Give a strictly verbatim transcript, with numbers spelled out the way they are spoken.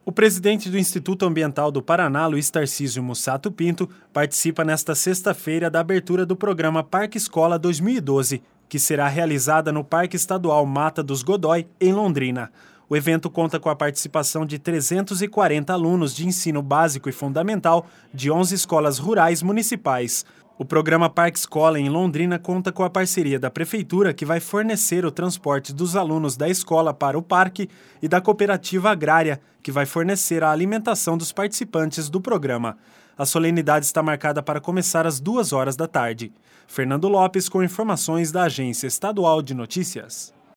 O presidente do Instituto Ambiental do Paraná, Luiz Tarcísio Mussato Pinto, participa nesta sexta-feira da abertura do programa Parque Escola dois mil e doze, que será realizada no Parque Estadual Mata dos Godói, em Londrina. O evento conta com a participação de trezentos e quarenta alunos de ensino básico e fundamental de onze escolas rurais municipais. O programa Parque Escola em Londrina conta com a parceria da Prefeitura, que vai fornecer o transporte dos alunos da escola para o parque, e da Cooperativa Agrária, que vai fornecer a alimentação dos participantes do programa. A solenidade está marcada para começar às duas horas da tarde. Fernando Lopes com informações da Agência Estadual de Notícias.